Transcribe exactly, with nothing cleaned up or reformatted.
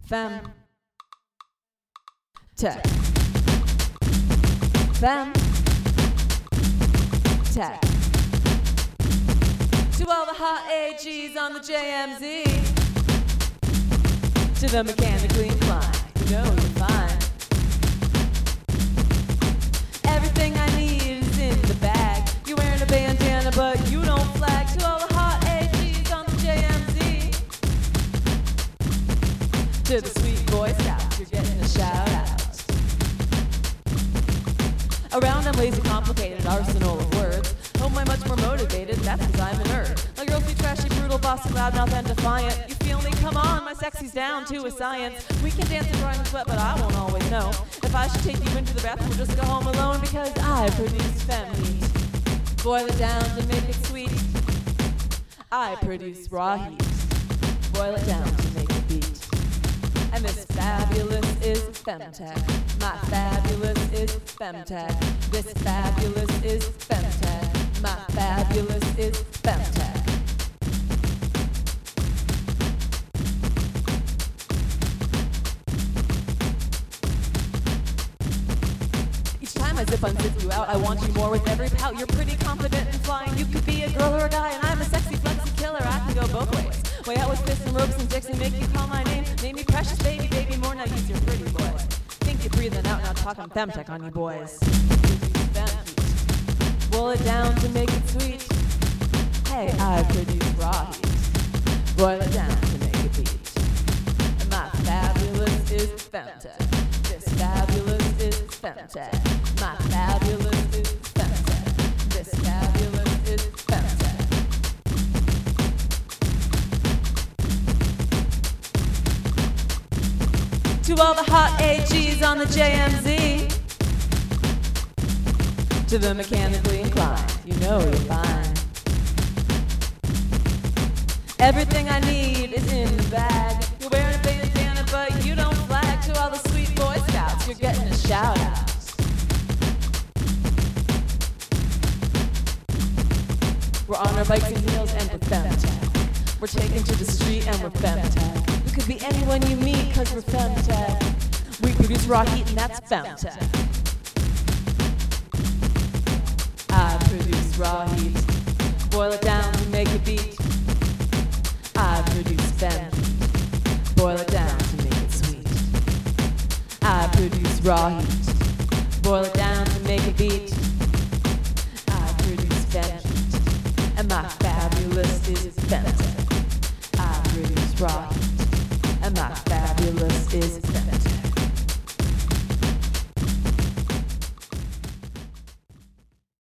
Fem Tech. Fem Tech. To all the hot A Gs on the J M Z. To the mechanically inclined, you know you're fine. Everything I need is in the bag. You're wearing a bandana, but you don't flag. To all the hot A Gs on the J M Z. To the sweet Boy Scouts, you're getting a shout out. Around I'm lazy, complicated arsenal of words. Hope I'm much more motivated, that's cause I'm a nerd. My girls be trashy, brutal, bossy, loudmouth, and defiant. You feel me? Come on, my sexy's down to a science. We can dance and dry and sweat, but I won't always know if I should take you into the bathroom or just go home alone, because I produce femme heat. Boil it down to make it sweet. I produce raw heat. Boil it down to make it beat. And this fabulous is Femtech. My fabulous is Femtech. This fabulous is Femtech. My fabulous is Femtech. Each time I zip unzip you out, I want you more with every pout. You're pretty confident in flying. You could be a girl or a guy, and I'm a sexy flexy killer. I can go both ways. Way out with fists and ropes and dicks and make you call my name. Name me precious baby, baby more, now use your pretty voice. Think you're breathing out, now talking Femtech on you boys. Boil it down to make it sweet. Hey, I produce raw heat. Boil it down to make it beat. And my fabulous is Femtech. This fabulous is Femtech. My fabulous is Femtech. This fabulous is Femtech. To all the hot A Gs on the J M Z. To the mechanically inclined, you know you're fine. Everything I need is in the bag. You're wearing a bandana, but you don't flag. To all the sweet Boy Scouts, you're getting a shout out. We're on our bikes and heels and we're Femtech. We're taken to the street and we're Femtech. We could be anyone you meet cause we're Femtech. We produce raw heat and that's Femtech. I produce raw heat. Boil it down to make it beat. I produce femme heat. Boil it down to make it sweet. I produce raw heat. Boil it down to make it beat. I produce femme heat. And my fabulous is Femtech. I produce raw heat.